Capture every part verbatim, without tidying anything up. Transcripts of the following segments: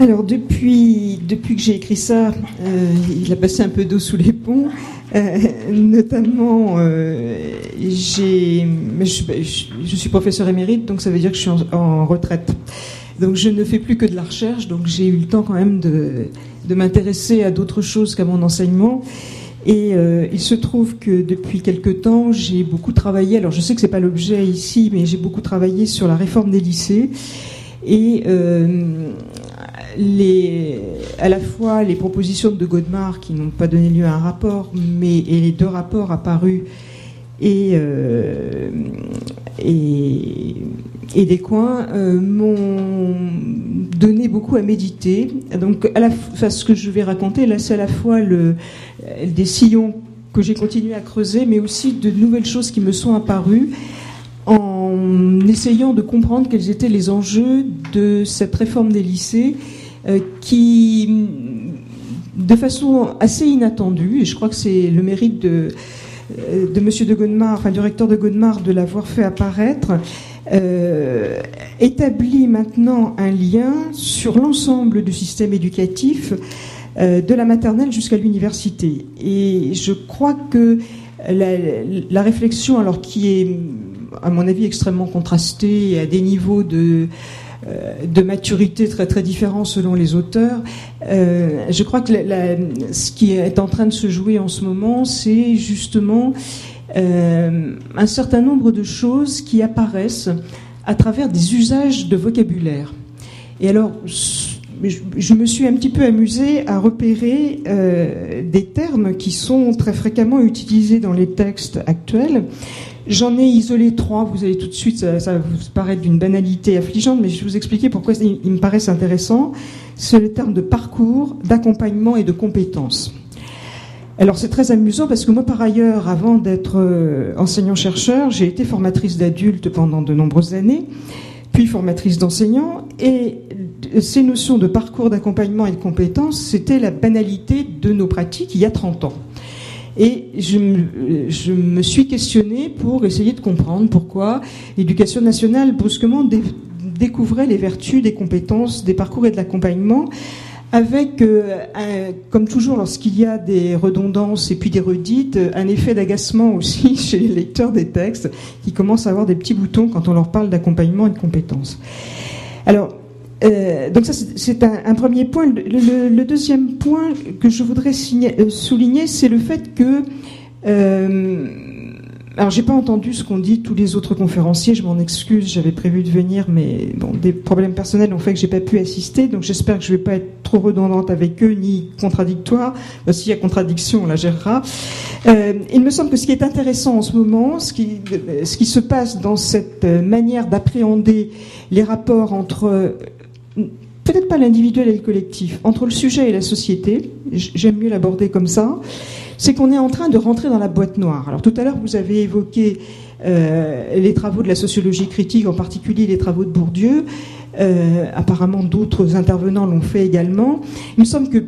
Alors depuis, depuis que j'ai écrit ça, euh, il a passé un peu d'eau sous les ponts. Euh, notamment, euh, j'ai, je, je suis professeur émérite, donc ça veut dire que je suis en, en retraite. Donc je ne fais plus que de la recherche, donc j'ai eu le temps quand même de, de m'intéresser à d'autres choses qu'à mon enseignement. Et euh, il se trouve que depuis quelque temps, j'ai beaucoup travaillé, alors je sais que c'est pas l'objet ici, mais j'ai beaucoup travaillé sur la réforme des lycées. Et euh, les, à la fois les propositions de Godemar qui n'ont pas donné lieu à un rapport, mais et les deux rapports apparus et, euh, et, et Descoings euh, m'ont donné beaucoup à méditer. Donc, à la, enfin, ce que je vais raconter là, c'est à la fois le, des sillons que j'ai continué à creuser, mais aussi de nouvelles choses qui me sont apparues en essayant de comprendre quels étaient les enjeux de cette réforme des lycées euh, qui, de façon assez inattendue, et je crois que c'est le mérite de, de Monsieur de Godemar, enfin du recteur de Godemar, de l'avoir fait apparaître, euh, établit maintenant un lien sur l'ensemble du système éducatif, euh, de la maternelle jusqu'à l'université. Et je crois que la, la réflexion, alors qui est à mon avis extrêmement contrasté et à des niveaux de, euh, de maturité très très différents selon les auteurs. Euh, je crois que la, la, ce qui est en train de se jouer en ce moment, c'est justement euh, un certain nombre de choses qui apparaissent à travers des usages de vocabulaire. Et alors, je, je me suis un petit peu amusée à repérer euh, des termes qui sont très fréquemment utilisés dans les textes actuels. J'en ai isolé trois, vous allez tout de suite, ça, ça va vous paraître d'une banalité affligeante, mais je vais vous expliquer pourquoi ils, ils me paraissent intéressants. C'est le terme de parcours, d'accompagnement et de compétences. Alors c'est très amusant parce que moi par ailleurs, avant d'être euh, enseignant-chercheur, j'ai été formatrice d'adultes pendant de nombreuses années, puis formatrice d'enseignants, et ces notions de parcours, d'accompagnement et de compétences, c'était la banalité de nos pratiques il y a trente ans. Et je me, je me suis questionnée pour essayer de comprendre pourquoi l'éducation nationale brusquement dé, découvrait les vertus des compétences, des parcours et de l'accompagnement, avec, euh, un, comme toujours lorsqu'il y a des redondances et puis des redites, un effet d'agacement aussi chez les lecteurs des textes qui commencent à avoir des petits boutons quand on leur parle d'accompagnement et de compétences. Alors, Euh, donc ça, c'est, c'est un, un premier point. Le, le, le deuxième point que je voudrais signer, euh, souligner, c'est le fait que... Euh, alors, j'ai pas entendu ce qu'ont dit tous les autres conférenciers, je m'en excuse, j'avais prévu de venir, mais bon, des problèmes personnels ont fait que j'ai pas pu assister, donc j'espère que je vais pas être trop redondante avec eux, ni contradictoire. Euh, s'il y a contradiction, on la gérera. Euh, il me semble que ce qui est intéressant en ce moment, ce qui, ce qui se passe dans cette manière d'appréhender les rapports entre... peut-être pas l'individuel et le collectif, entre le sujet et la société, j'aime mieux l'aborder comme ça, c'est qu'on est en train de rentrer dans la boîte noire. Alors tout à l'heure, vous avez évoqué euh, les travaux de la sociologie critique, en particulier les travaux de Bourdieu, euh, apparemment d'autres intervenants l'ont fait également. Il me semble que,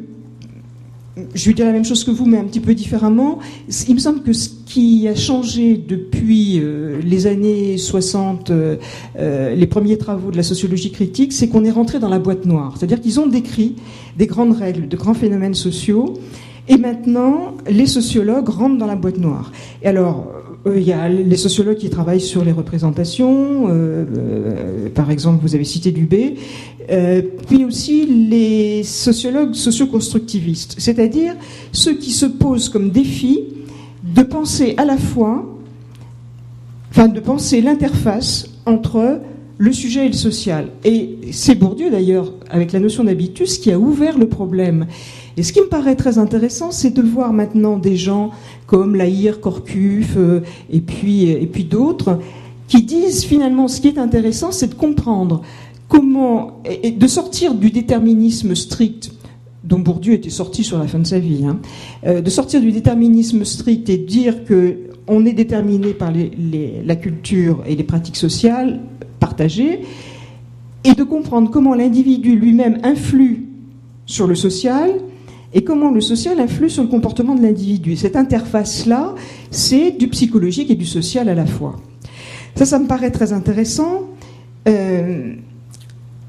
je vais dire la même chose que vous, mais un petit peu différemment, il me semble que ce qui a changé depuis euh, les années soixante, euh, euh, les premiers travaux de la sociologie critique, c'est qu'on est rentré dans la boîte noire. C'est-à-dire qu'ils ont décrit des grandes règles, de grands phénomènes sociaux, et maintenant, les sociologues rentrent dans la boîte noire. Et alors, il y a les sociologues qui travaillent sur les représentations, euh, euh, par exemple, vous avez cité Dubé, euh, puis aussi les sociologues socioconstructivistes, c'est-à-dire ceux qui se posent comme défi de penser à la fois, enfin de penser l'interface entre le sujet et le social. Et c'est Bourdieu d'ailleurs, avec la notion d'habitus, qui a ouvert le problème. Et ce qui me paraît très intéressant, c'est de voir maintenant des gens comme Lahire, Corcuff, euh, et puis, et puis d'autres, qui disent finalement, ce qui est intéressant, c'est de comprendre comment, et de sortir du déterminisme strict, dont Bourdieu était sorti sur la fin de sa vie, hein, euh, de sortir du déterminisme strict et de dire qu'on est déterminé par les, les, la culture et les pratiques sociales partagées, et de comprendre comment l'individu lui-même influe sur le social, et comment le social influe sur le comportement de l'individu. Cette interface-là, c'est du psychologique et du social à la fois. Ça, ça me paraît très intéressant. Euh,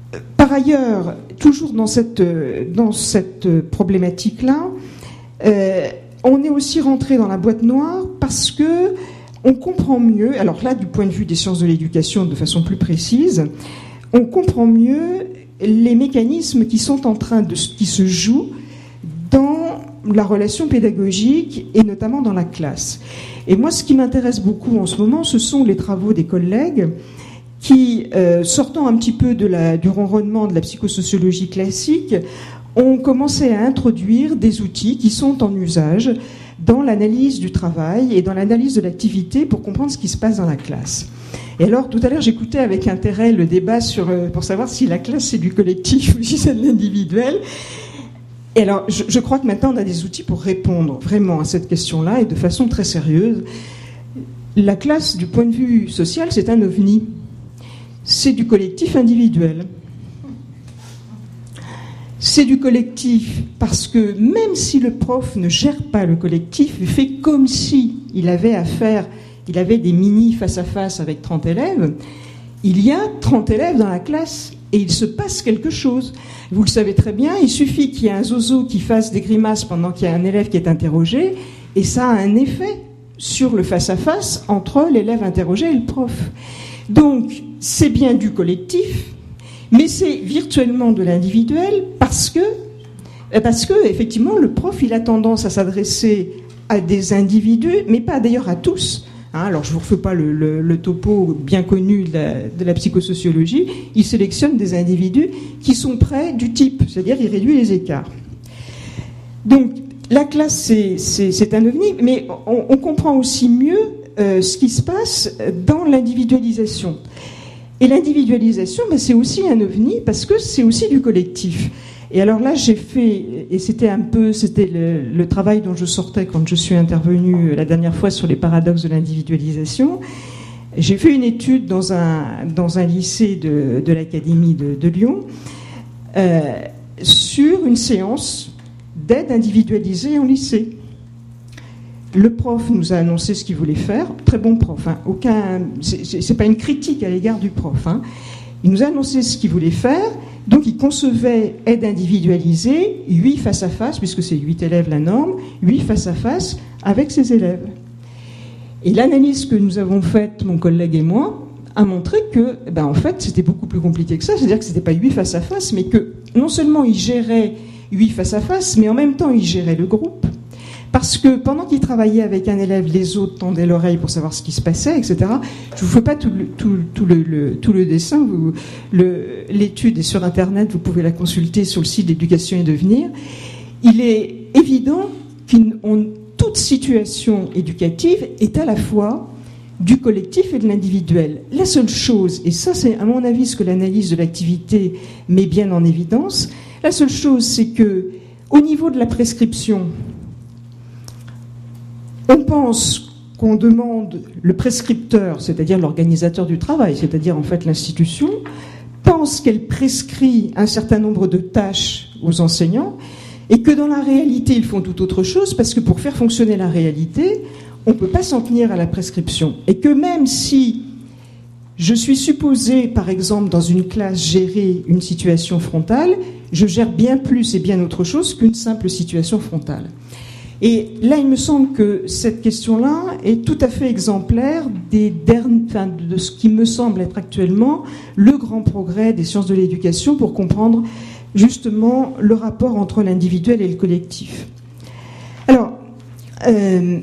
Par ailleurs, toujours dans cette, dans cette problématique-là, euh, on est aussi rentré dans la boîte noire parce que on comprend mieux, alors là, du point de vue des sciences de l'éducation de façon plus précise, on comprend mieux les mécanismes qui sont en train de, qui se jouent dans la relation pédagogique et notamment dans la classe. Et moi, ce qui m'intéresse beaucoup en ce moment, ce sont les travaux des collègues qui, euh, sortant un petit peu de la, du ronronnement de la psychosociologie classique, ont commencé à introduire des outils qui sont en usage dans l'analyse du travail et dans l'analyse de l'activité pour comprendre ce qui se passe dans la classe. Et alors, tout à l'heure, j'écoutais avec intérêt le débat sur, euh, pour savoir si la classe c'est du collectif ou si c'est de l'individuel. Et alors, je, je crois que maintenant on a des outils pour répondre vraiment à cette question-là et de façon très sérieuse. La classe, du point de vue social, c'est un ovni. C'est du collectif individuel. C'est du collectif parce que même si le prof ne gère pas le collectif, il fait comme si il avait à faire, il avait des mini face-à-face avec trente élèves, il y a trente élèves dans la classe et il se passe quelque chose. Vous le savez très bien, il suffit qu'il y ait un zozo qui fasse des grimaces pendant qu'il y a un élève qui est interrogé et ça a un effet sur le face-à-face entre l'élève interrogé et le prof. Donc, c'est bien du collectif, mais c'est virtuellement de l'individuel parce que, parce que, effectivement, le prof, il a tendance à s'adresser à des individus, mais pas d'ailleurs à tous. Hein, alors, je ne vous refais pas le, le, le topo bien connu de la, de la psychosociologie. Il sélectionne des individus qui sont près du type, c'est-à-dire il réduit les écarts. Donc, la classe, c'est, c'est, c'est un ovni, mais on, on comprend aussi mieux euh, ce qui se passe dans l'individualisation. Et l'individualisation, ben, c'est aussi un ovni parce que c'est aussi du collectif. Et alors là, j'ai fait, et c'était un peu, c'était le, le travail dont je sortais quand je suis intervenue la dernière fois sur les paradoxes de l'individualisation. J'ai fait une étude dans un, dans un lycée de, de l'Académie de, de Lyon euh, sur une séance d'aide individualisée en lycée. Le prof nous a annoncé ce qu'il voulait faire. Très bon prof. Hein. Aucun, c'est, c'est, c'est pas une critique à l'égard du prof. Hein. Il nous a annoncé ce qu'il voulait faire. Donc, il concevait aide individualisée, huit face à face, puisque c'est huit élèves la norme, huit face à face avec ses élèves. Et l'analyse que nous avons faite, mon collègue et moi, a montré que, ben, en fait, c'était beaucoup plus compliqué que ça. C'est-à-dire que c'était pas huit face à face, mais que non seulement il gérait huit face à face, mais en même temps, il gérait le groupe. Parce que pendant qu'il travaillait avec un élève, les autres tendaient l'oreille pour savoir ce qui se passait, et cetera. Je ne vous fais pas tout le, tout, tout le, le, tout le dessin. Vous, le, l'étude est sur Internet, vous pouvez la consulter sur le site d'Éducation et Devenir. Il est évident qu'une on, toute situation éducative est à la fois du collectif et de l'individuel. La seule chose, et ça c'est à mon avis ce que l'analyse de l'activité met bien en évidence, la seule chose c'est que au niveau de la prescription, on pense qu'on demande le prescripteur, c'est-à-dire l'organisateur du travail, c'est-à-dire en fait l'institution, pense qu'elle prescrit un certain nombre de tâches aux enseignants et que dans la réalité, ils font tout autre chose parce que pour faire fonctionner la réalité, on ne peut pas s'en tenir à la prescription. Et que même si je suis supposé, par exemple, dans une classe, gérer une situation frontale, je gère bien plus et bien autre chose qu'une simple situation frontale. Et là, il me semble que cette question-là est tout à fait exemplaire des derniers, enfin, de ce qui me semble être actuellement le grand progrès des sciences de l'éducation pour comprendre justement le rapport entre l'individuel et le collectif. Alors, euh,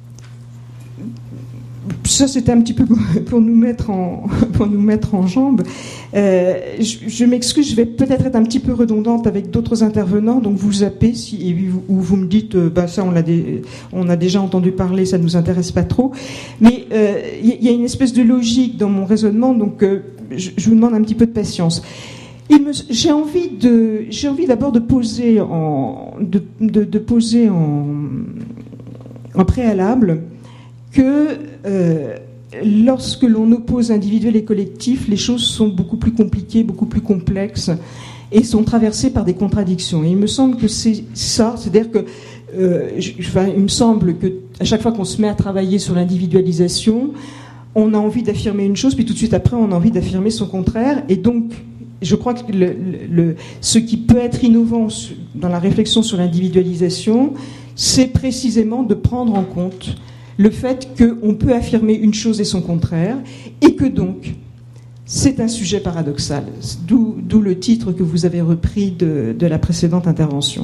ça c'était un petit peu pour, pour nous mettre en pour nous mettre en jambes. Euh, je, je m'excuse, je vais peut-être être un petit peu redondante avec d'autres intervenants, donc vous zappez si et vous, ou vous me dites euh, bah ça on l'a dé, on a déjà entendu parler, ça ne nous intéresse pas trop. Mais il euh, y, y a une espèce de logique dans mon raisonnement, donc euh, je, je vous demande un petit peu de patience. Il me, j'ai envie de j'ai envie d'abord de poser en de, de, de poser en en préalable que euh, lorsque l'on oppose individuel et collectif, les choses sont beaucoup plus compliquées, beaucoup plus complexes et sont traversées par des contradictions. Et il me semble que c'est ça, c'est-à-dire que euh, je, enfin, il me semble que à chaque fois qu'on se met à travailler sur l'individualisation, on a envie d'affirmer une chose, puis tout de suite après, on a envie d'affirmer son contraire, et donc je crois que le, le, ce qui peut être innovant dans la réflexion sur l'individualisation, c'est précisément de prendre en compte le fait qu'on peut affirmer une chose et son contraire, et que donc, c'est un sujet paradoxal, d'où, d'où le titre que vous avez repris de, de la précédente intervention.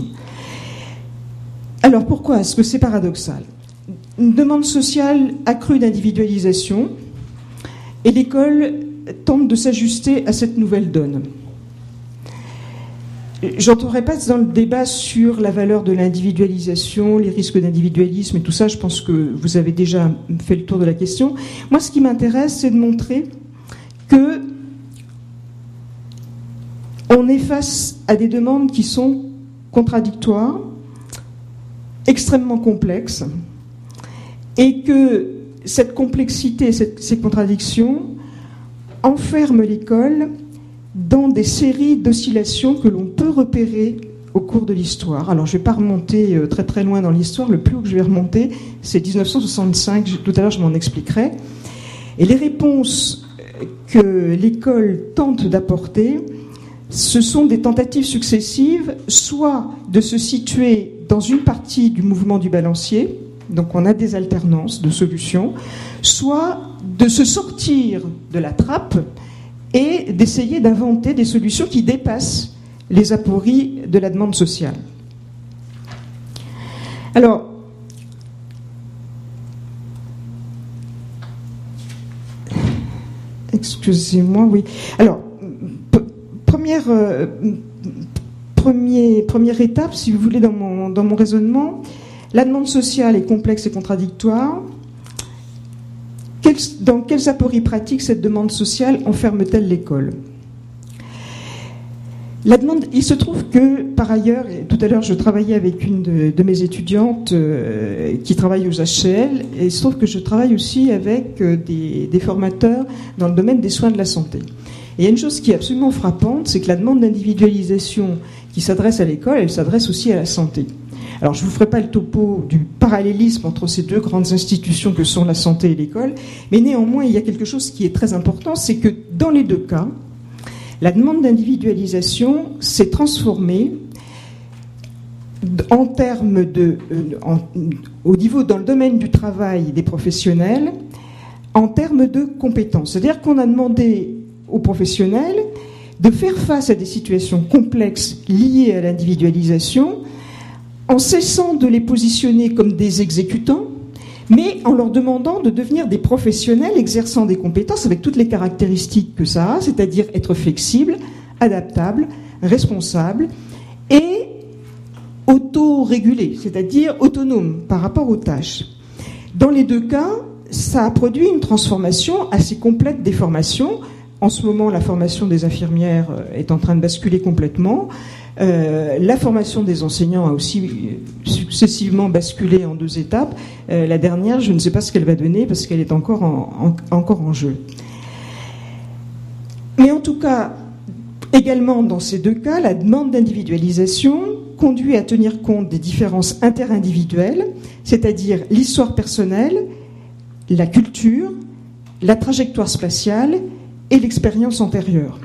Alors pourquoi est-ce que c'est paradoxal ? Une demande sociale accrue d'individualisation, et l'école tente de s'ajuster à cette nouvelle donne. J'entrerai pas dans le débat sur la valeur de l'individualisation, les risques d'individualisme et tout ça, je pense que vous avez déjà fait le tour de la question. Moi, ce qui m'intéresse, c'est de montrer que on est face à des demandes qui sont contradictoires, extrêmement complexes, et que cette complexité, cette, ces contradictions enferment l'école dans des séries d'oscillations que l'on peut repérer au cours de l'histoire. Alors, je ne vais pas remonter très très loin dans l'histoire. Le plus haut que je vais remonter, c'est dix-neuf cent soixante-cinq. Tout à l'heure, je m'en expliquerai. Et les réponses que l'école tente d'apporter, ce sont des tentatives successives, soit de se situer dans une partie du mouvement du balancier, donc on a des alternances de solutions, soit de se sortir de la trappe et d'essayer d'inventer des solutions qui dépassent les apories de la demande sociale. Alors, excusez-moi, oui. Alors, p- première, euh, premier, première étape, si vous voulez, dans mon, dans mon raisonnement, la demande sociale est complexe et contradictoire. Dans quelles apories pratiques cette demande sociale enferme-t-elle l'école ? La demande, il se trouve que, par ailleurs, et tout à l'heure je travaillais avec une de, de mes étudiantes euh, qui travaille aux H C L, et il se trouve que je travaille aussi avec euh, des, des formateurs dans le domaine des soins de la santé. Et il y a une chose qui est absolument frappante, c'est que la demande d'individualisation qui s'adresse à l'école, elle s'adresse aussi à la santé. Alors, je ne vous ferai pas le topo du parallélisme entre ces deux grandes institutions que sont la santé et l'école, mais néanmoins, il y a quelque chose qui est très important, c'est que dans les deux cas, la demande d'individualisation s'est transformée en termes de, en, au niveau, dans le domaine du travail des professionnels, en termes de compétences. C'est-à-dire qu'on a demandé aux professionnels de faire face à des situations complexes liées à l'individualisation, en cessant de les positionner comme des exécutants, mais en leur demandant de devenir des professionnels exerçant des compétences avec toutes les caractéristiques que ça a, c'est-à-dire être flexible, adaptable, responsable et auto-régulé, c'est-à-dire autonome par rapport aux tâches. Dans les deux cas, ça a produit une transformation assez complète des formations. En ce moment, la formation des infirmières est en train de basculer complètement. Euh, la formation des enseignants a aussi successivement basculé en deux étapes. Euh, la dernière, je ne sais pas ce qu'elle va donner parce qu'elle est encore en, en, encore en jeu. Mais en tout cas, également dans ces deux cas, la demande d'individualisation conduit à tenir compte des différences interindividuelles, c'est-à-dire l'histoire personnelle, la culture, la trajectoire spatiale et l'expérience antérieure.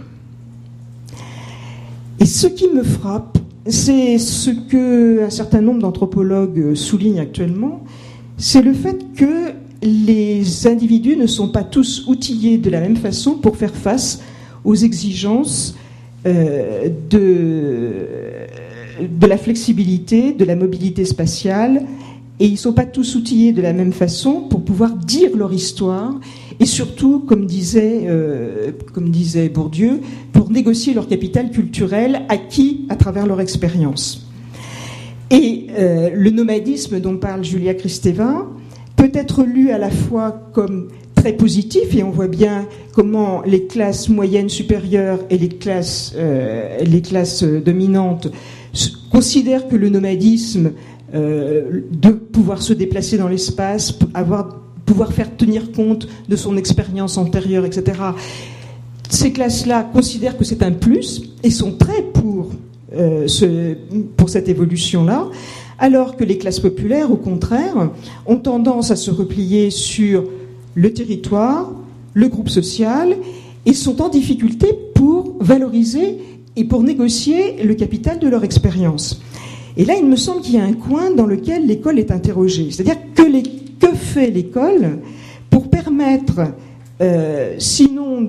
Et ce qui me frappe, c'est ce que un certain nombre d'anthropologues soulignent actuellement, c'est le fait que les individus ne sont pas tous outillés de la même façon pour faire face aux exigences euh, de, de la flexibilité, de la mobilité spatiale, et ils ne sont pas tous outillés de la même façon pour pouvoir dire leur histoire, et surtout, comme disait, euh, comme disait Bourdieu, pour négocier leur capital culturel acquis à travers leur expérience. Et euh, le nomadisme dont parle Julia Kristeva peut être lu à la fois comme très positif, et on voit bien comment les classes moyennes supérieures et les classes, euh, les classes dominantes considèrent que le nomadisme, euh, de pouvoir se déplacer dans l'espace, avoir, pouvoir faire tenir compte de son expérience antérieure, et cetera, ces classes-là considèrent que c'est un plus et sont très pour, euh, ce, pour cette évolution-là, alors que les classes populaires, au contraire, ont tendance à se replier sur le territoire, le groupe social, et sont en difficulté pour valoriser et pour négocier le capital de leur expérience. Et là, il me semble qu'il y a un coin dans lequel l'école est interrogée. C'est-à-dire que, les, que fait l'école pour permettre, euh, sinon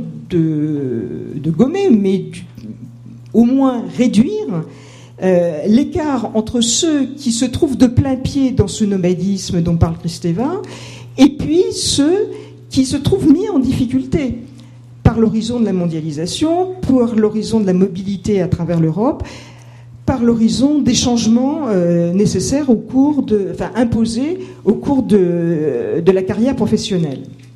de, de gommer, mais du, au moins réduire euh, l'écart entre ceux qui se trouvent de plein pied dans ce nomadisme dont parle Kristeva, et puis ceux qui se trouvent mis en difficulté par l'horizon de la mondialisation, par l'horizon de la mobilité à travers l'Europe, par l'horizon des changements euh, nécessaires au cours de, enfin imposés au cours de, de la carrière professionnelle.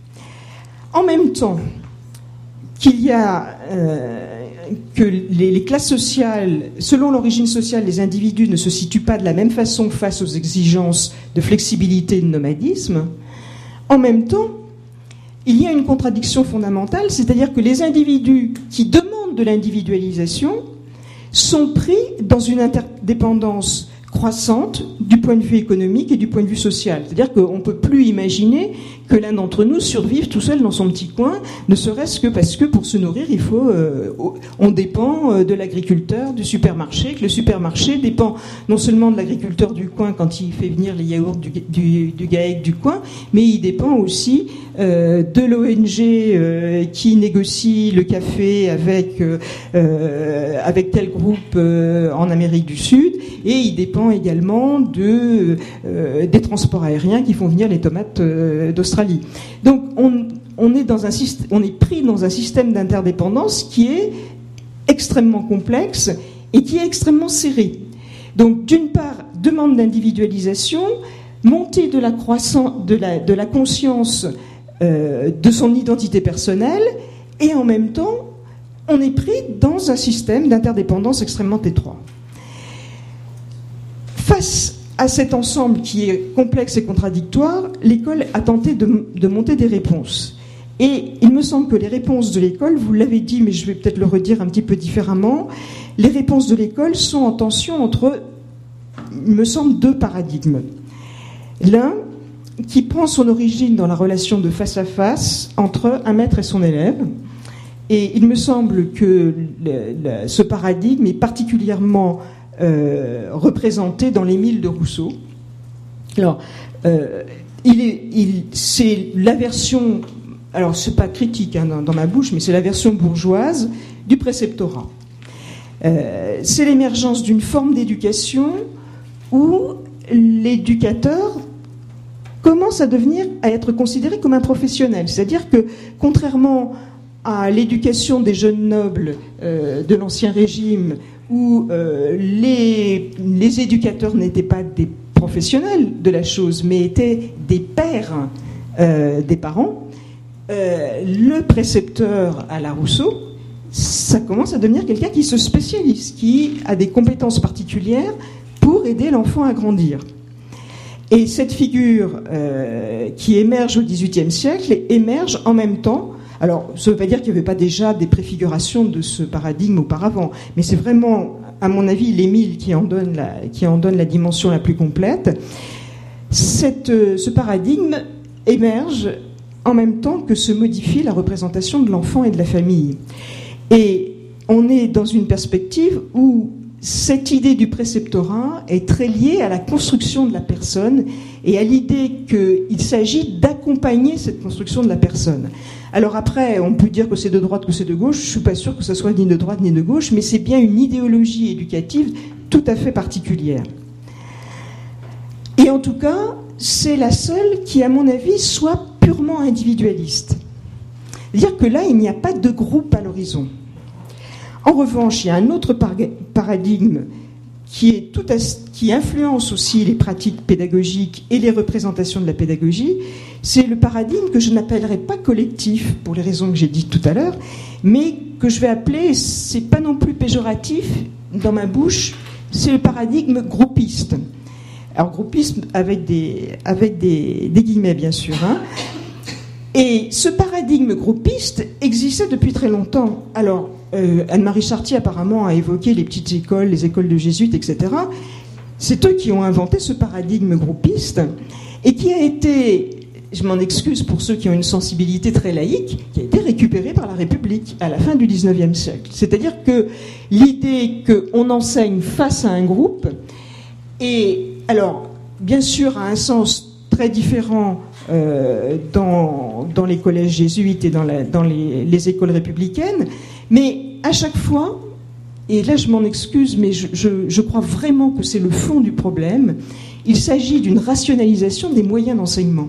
En même temps qu'il y a euh, que les, les classes sociales, selon l'origine sociale, les individus ne se situent pas de la même façon face aux exigences de flexibilité et de nomadisme, en même temps, il y a une contradiction fondamentale, c'est-à-dire que les individus qui demandent de l'individualisation sont pris dans une interdépendance croissante du point de vue économique et du point de vue social. C'est-à-dire qu'on ne peut plus imaginer que l'un d'entre nous survive tout seul dans son petit coin, ne serait-ce que parce que pour se nourrir, il faut, euh, on dépend de l'agriculteur, du supermarché, que le supermarché dépend non seulement de l'agriculteur du coin quand il fait venir les yaourts du, du, du GAEC du coin, mais il dépend aussi euh, de l'O N G euh, qui négocie le café avec, euh, avec tel groupe euh, en Amérique du Sud, et il dépend également de, euh, des transports aériens qui font venir les tomates euh, d'Australie. Donc on, on, est dans un, on est pris dans un système d'interdépendance qui est extrêmement complexe et qui est extrêmement serré. Donc d'une part, demande d'individualisation, montée de la, croissance, de la, de la conscience euh, de son identité personnelle, et en même temps, on est pris dans un système d'interdépendance extrêmement étroit. Face à cet ensemble qui est complexe et contradictoire, l'école a tenté de, de monter des réponses. Et il me semble que les réponses de l'école, vous l'avez dit, mais je vais peut-être le redire un petit peu différemment, les réponses de l'école sont en tension entre, il me semble, deux paradigmes. L'un, qui prend son origine dans la relation de face à face entre un maître et son élève. Et il me semble que le, le, ce paradigme est particulièrement Euh, représenté dans l'Émile de Rousseau. Alors, euh, il est, il, c'est la version, alors c'est pas critique hein, dans, dans ma bouche, mais c'est la version bourgeoise du préceptorat. Euh, c'est l'émergence d'une forme d'éducation où l'éducateur commence à devenir, à être considéré comme un professionnel. C'est-à-dire que, contrairement à l'éducation des jeunes nobles euh, de l'Ancien Régime, où euh, les, les éducateurs n'étaient pas des professionnels de la chose, mais étaient des pères euh, des parents, euh, le précepteur à la Rousseau, ça commence à devenir quelqu'un qui se spécialise, qui a des compétences particulières pour aider l'enfant à grandir. Et cette figure euh, qui émerge au dix-huitième siècle émerge en même temps. Alors, ça ne veut pas dire qu'il n'y avait pas déjà des préfigurations de ce paradigme auparavant, mais c'est vraiment, à mon avis, l'Émile qui en donne la, qui en donne la dimension la plus complète. Cette, ce paradigme émerge en même temps que se modifie la représentation de l'enfant et de la famille. Et on est dans une perspective où cette idée du préceptorat est très liée à la construction de la personne et à l'idée qu'il s'agit d'accompagner cette construction de la personne. Alors après, on peut dire que c'est de droite, que c'est de gauche. Je ne suis pas sûre que ce soit ni de droite ni de gauche, mais c'est bien une idéologie éducative tout à fait particulière. Et en tout cas, c'est la seule qui, à mon avis, soit purement individualiste. C'est-à-dire que là, il n'y a pas de groupe à l'horizon. En revanche, il y a un autre paradigme qui, est tout à, qui influence aussi les pratiques pédagogiques et les représentations de la pédagogie. C'est le paradigme que je n'appellerai pas collectif, pour les raisons que j'ai dites tout à l'heure, mais que je vais appeler, c'est pas non plus péjoratif dans ma bouche, c'est le paradigme groupiste. Alors groupisme avec des, avec des, des guillemets, bien sûr. Hein. Et ce paradigme groupiste existait depuis très longtemps. Alors, euh, Anne-Marie Chartier, apparemment, a évoqué les petites écoles, les écoles de jésuites, et cetera. C'est eux qui ont inventé ce paradigme groupiste et qui a été je m'en excuse pour ceux qui ont une sensibilité très laïque, qui a été récupérée par la République à la fin du dix-neuvième siècle. C'est-à-dire que l'idée qu'on enseigne face à un groupe, et alors, bien sûr, a un sens très différent euh, dans, dans les collèges jésuites et dans, la, dans les, les écoles républicaines, mais à chaque fois, et là je m'en excuse, mais je, je, je crois vraiment que c'est le fond du problème, il s'agit d'une rationalisation des moyens d'enseignement.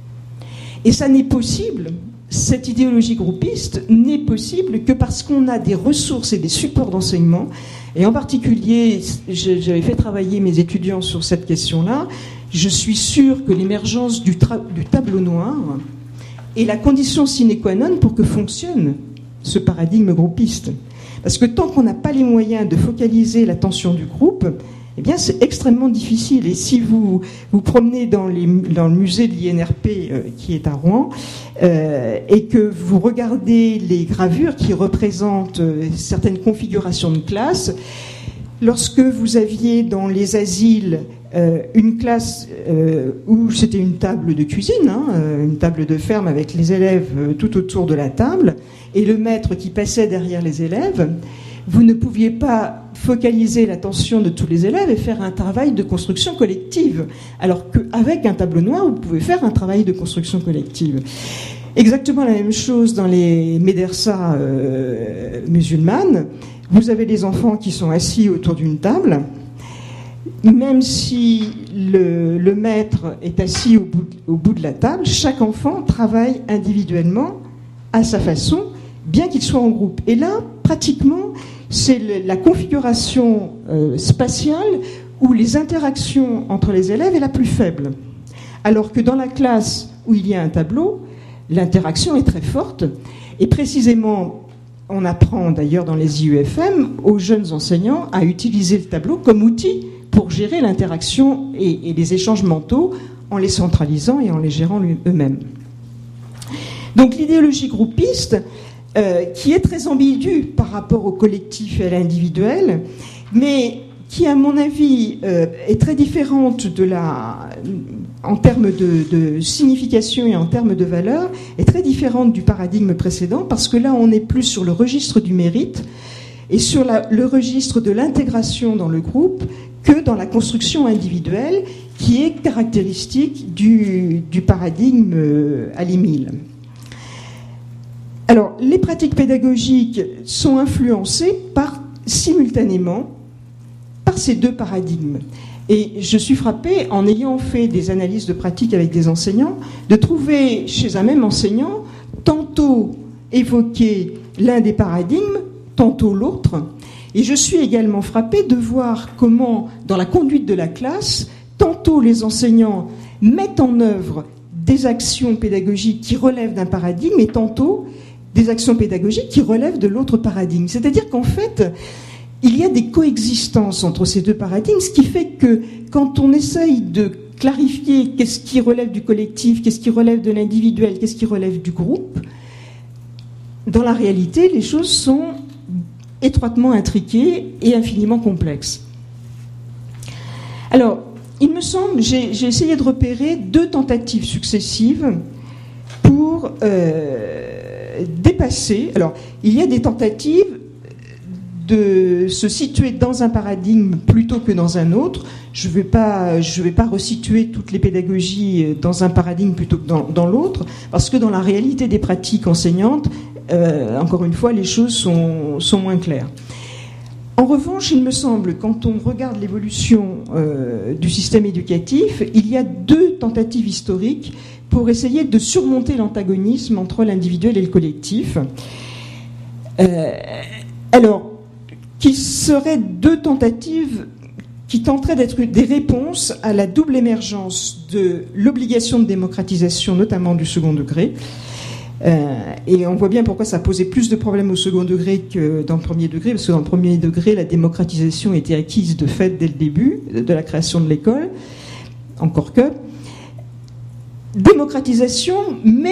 Et ça n'est possible, cette idéologie groupiste n'est possible que parce qu'on a des ressources et des supports d'enseignement. Et en particulier, j'avais fait travailler mes étudiants sur cette question-là. Je suis sûre que l'émergence du, tra- du tableau noir est la condition sine qua non pour que fonctionne ce paradigme groupiste. Parce que tant qu'on n'a pas les moyens de focaliser l'attention du groupe, eh bien, c'est extrêmement difficile. Et si vous vous promenez dans, les, dans le musée de l'I N R P euh, qui est à Rouen euh, et que vous regardez les gravures qui représentent euh, certaines configurations de classes, lorsque vous aviez dans les asiles euh, une classe euh, où c'était une table de cuisine, hein, une table de ferme avec les élèves euh, tout autour de la table, et le maître qui passait derrière les élèves, vous ne pouviez pas focaliser l'attention de tous les élèves et faire un travail de construction collective. Alors qu'avec un tableau noir, vous pouvez faire un travail de construction collective. Exactement la même chose dans les médersas euh, musulmanes. Vous avez des enfants qui sont assis autour d'une table. Même si le, le maître est assis au bout, au bout de la table, chaque enfant travaille individuellement à sa façon, bien qu'il soit en groupe. Et là, pratiquement, c'est la configuration euh, spatiale où les interactions entre les élèves est la plus faible. Alors que dans la classe où il y a un tableau, l'interaction est très forte. Et précisément, on apprend d'ailleurs dans les I U F M aux jeunes enseignants à utiliser le tableau comme outil pour gérer l'interaction et, et les échanges mentaux en les centralisant et en les gérant eux-mêmes. Donc l'idéologie groupiste, Euh, qui est très ambiguë par rapport au collectif et à l'individuel, mais qui, à mon avis, euh, est très différente de la, en termes de, de signification et en termes de valeur, est très différente du paradigme précédent, parce que là, on est plus sur le registre du mérite et sur la, le registre de l'intégration dans le groupe que dans la construction individuelle, qui est caractéristique du, du paradigme euh, Alimil. Alors, les pratiques pédagogiques sont influencées par, simultanément par ces deux paradigmes. Et je suis frappée, en ayant fait des analyses de pratiques avec des enseignants, de trouver chez un même enseignant tantôt évoquer l'un des paradigmes, tantôt l'autre. Et je suis également frappée de voir comment, dans la conduite de la classe, tantôt les enseignants mettent en œuvre des actions pédagogiques qui relèvent d'un paradigme et tantôt des actions pédagogiques qui relèvent de l'autre paradigme. C'est-à-dire qu'en fait, il y a des coexistences entre ces deux paradigmes, ce qui fait que quand on essaye de clarifier qu'est-ce qui relève du collectif, qu'est-ce qui relève de l'individuel, qu'est-ce qui relève du groupe, dans la réalité, les choses sont étroitement intriquées et infiniment complexes. Alors, il me semble, j'ai, j'ai essayé de repérer deux tentatives successives pour euh, dépasser. Alors, il y a des tentatives de se situer dans un paradigme plutôt que dans un autre. Je ne vais pas, je vais pas resituer toutes les pédagogies dans un paradigme plutôt que dans, dans l'autre, parce que dans la réalité des pratiques enseignantes, euh, encore une fois, les choses sont, sont moins claires. En revanche, il me semble, quand on regarde l'évolution euh, du système éducatif, il y a deux tentatives historiques pour essayer de surmonter l'antagonisme entre l'individuel et le collectif. Euh, alors, qui seraient deux tentatives qui tenteraient d'être des réponses à la double émergence de l'obligation de démocratisation, notamment du second degré. Euh, et on voit bien pourquoi ça posait plus de problèmes au second degré que dans le premier degré, parce que dans le premier degré, la démocratisation était acquise de fait dès le début de la création de l'école, encore que. Démocratisation, mais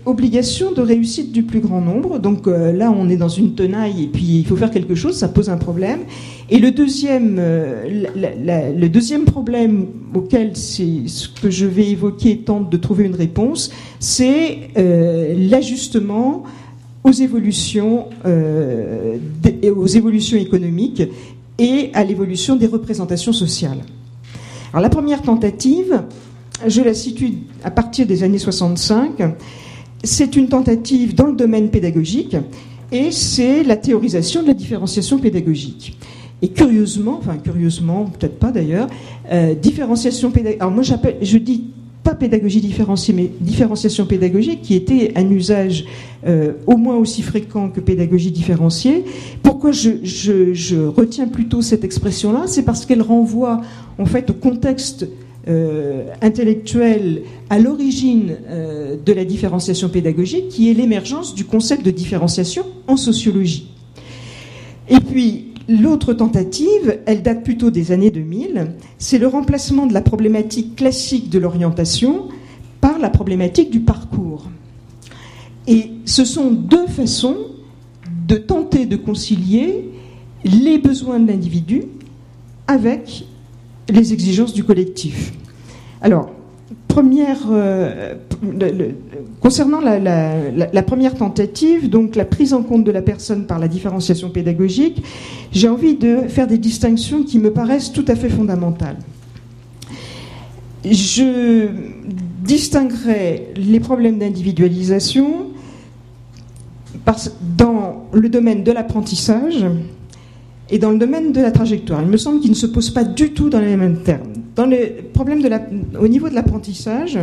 obligation de réussite du plus grand nombre. Donc euh, là, on est dans une tenaille et puis il faut faire quelque chose, ça pose un problème. Et le deuxième, euh, la, la, le deuxième problème auquel c'est ce que je vais évoquer tente de trouver une réponse, c'est euh, l'ajustement aux évolutions, euh, des, aux évolutions économiques et à l'évolution des représentations sociales. Alors la première tentative, je la situe à partir des années soixante-cinq. C'est une tentative dans le domaine pédagogique et c'est la théorisation de la différenciation pédagogique. Et curieusement, enfin curieusement, peut-être pas d'ailleurs, euh, différenciation pédagogique. Alors moi j'appelle, je dis pas pédagogie différenciée, mais différenciation pédagogique, qui était un usage euh, au moins aussi fréquent que pédagogie différenciée. Pourquoi je, je, je retiens plutôt cette expression-là ? C'est parce qu'elle renvoie en fait au contexte euh, intellectuel à l'origine euh, de la différenciation pédagogique, qui est l'émergence du concept de différenciation en sociologie. Et puis, l'autre tentative, elle date plutôt des années deux mille, c'est le remplacement de la problématique classique de l'orientation par la problématique du parcours. Et ce sont deux façons de tenter de concilier les besoins de l'individu avec les exigences du collectif. Alors, première, euh, le, le, concernant la, la, la, la première tentative, donc la prise en compte de la personne par la différenciation pédagogique, j'ai envie de faire des distinctions qui me paraissent tout à fait fondamentales. Je distinguerai les problèmes d'individualisation dans le domaine de l'apprentissage et dans le domaine de la trajectoire. Il me semble qu'ils ne se posent pas du tout dans les mêmes termes. Dans les problèmes de la, au niveau de l'apprentissage,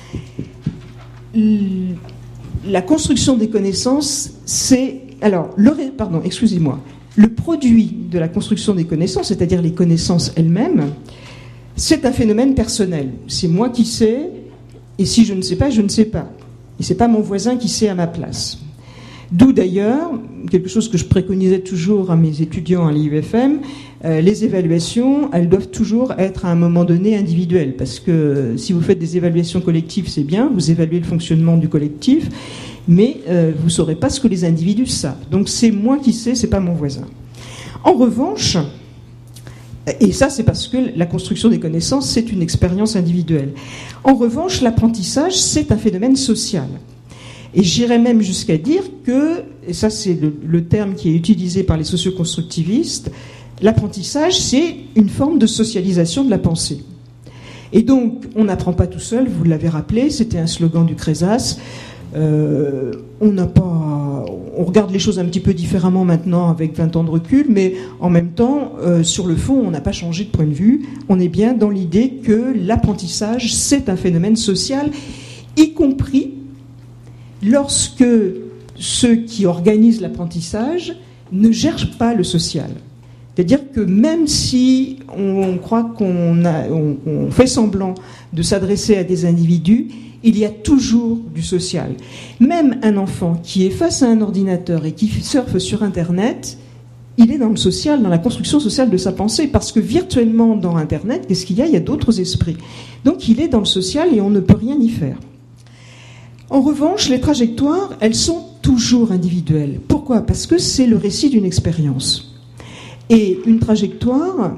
la construction des connaissances, c'est... Alors, le, pardon, excusez-moi. Le produit de la construction des connaissances, c'est-à-dire les connaissances elles-mêmes, c'est un phénomène personnel. C'est moi qui sais, et si je ne sais pas, je ne sais pas. Et c'est pas mon voisin qui sait à ma place. D'où d'ailleurs, quelque chose que je préconisais toujours à mes étudiants à l'I U F M, euh, les évaluations, elles doivent toujours être à un moment donné individuelles. Parce que si vous faites des évaluations collectives, c'est bien, vous évaluez le fonctionnement du collectif, mais euh, vous ne saurez pas ce que les individus savent. Donc c'est moi qui sais, c'est pas mon voisin. En revanche, et ça c'est parce que la construction des connaissances, c'est une expérience individuelle. En revanche, l'apprentissage, c'est un phénomène social. Et j'irais même jusqu'à dire que, et ça c'est le, le terme qui est utilisé par les socioconstructivistes, l'apprentissage c'est une forme de socialisation de la pensée. Et donc on n'apprend pas tout seul, vous l'avez rappelé, c'était un slogan du Crésas. Euh, on n'a pas, on regarde les choses un petit peu différemment maintenant avec vingt ans de recul, mais en même temps, euh, sur le fond, on n'a pas changé de point de vue. On est bien dans l'idée que l'apprentissage c'est un phénomène social, y compris lorsque ceux qui organisent l'apprentissage ne cherchent pas le social. C'est-à-dire que même si on croit qu'on a, on, on fait semblant de s'adresser à des individus, il y a toujours du social. Même un enfant qui est face à un ordinateur et qui surfe sur Internet, il est dans le social, dans la construction sociale de sa pensée, parce que virtuellement dans Internet, qu'est-ce qu'il y a ? Il y a d'autres esprits. Donc il est dans le social et on ne peut rien y faire. En revanche, les trajectoires, elles sont toujours individuelles. Pourquoi ? Parce que c'est le récit d'une expérience. Et une trajectoire,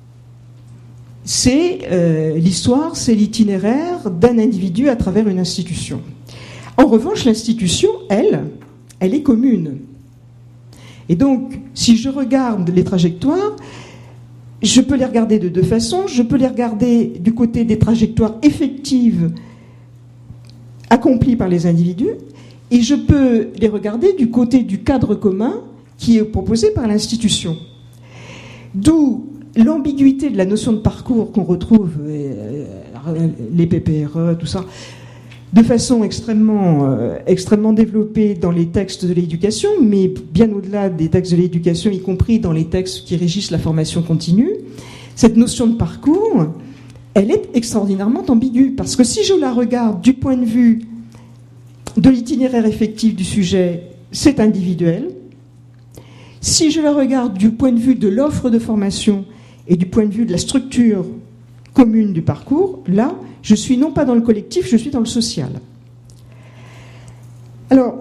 c'est euh, l'histoire, c'est l'itinéraire d'un individu à travers une institution. En revanche, l'institution, elle, elle est commune. Et donc, si je regarde les trajectoires, je peux les regarder de deux façons. Je peux les regarder du côté des trajectoires effectives accomplies par les individus, et je peux les regarder du côté du cadre commun qui est proposé par l'institution. D'où l'ambiguïté de la notion de parcours qu'on retrouve, euh, les P P R E, tout ça, de façon extrêmement, euh, extrêmement développée dans les textes de l'éducation, mais bien au-delà des textes de l'éducation, y compris dans les textes qui régissent la formation continue. Cette notion de parcours, elle est extraordinairement ambiguë, parce que si je la regarde du point de vue de l'itinéraire effectif du sujet, c'est individuel. Si je la regarde du point de vue de l'offre de formation et du point de vue de la structure commune du parcours, là, je suis non pas dans le collectif, je suis dans le social. Alors,